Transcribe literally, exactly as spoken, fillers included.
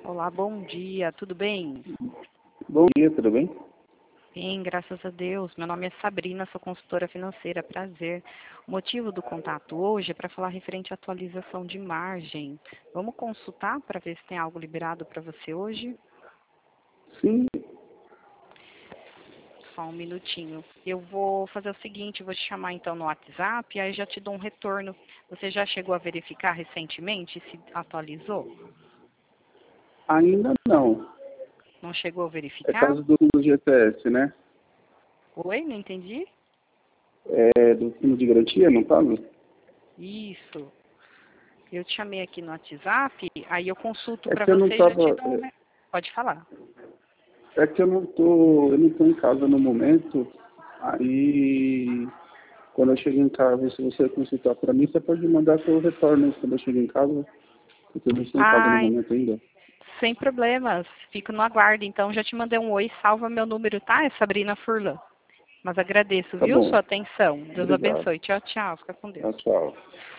Olá, bom dia, tudo bem? Bom dia, tudo bem? Bem, graças a Deus. Meu nome é Sabrina, sou consultora financeira, prazer. O motivo do contato hoje é para falar referente à atualização de margem. Vamos consultar para ver se tem algo liberado para você hoje? Sim, Só um minutinho. Eu vou fazer o seguinte, vou te chamar então no WhatsApp, aí já te dou um retorno. Você já chegou a verificar recentemente se atualizou? ainda não. Não chegou a É verificar? caso do G P S, né? Oi, não entendi? É do fundo de garantia, não tá? Isso. Eu te chamei aqui no WhatsApp, aí eu consulto É para que eu não você e já te tava. dou um... re- Pode falar. É que eu não tô. Eu não tô em casa no momento. Aí quando eu chegar em casa, se você consultar para mim, você pode mandar que eu retorno quando eu chegar em casa, porque eu não estou em casa no Ai, momento ainda. sem problemas. Fico no aguardo. Então, já te mandei um oi, salva meu número, tá? É Sabrina Furlan. Mas agradeço, Tá viu, bom. sua atenção. Deus Obrigado. abençoe. Tchau, tchau. Fica com Deus. Tchau, tchau.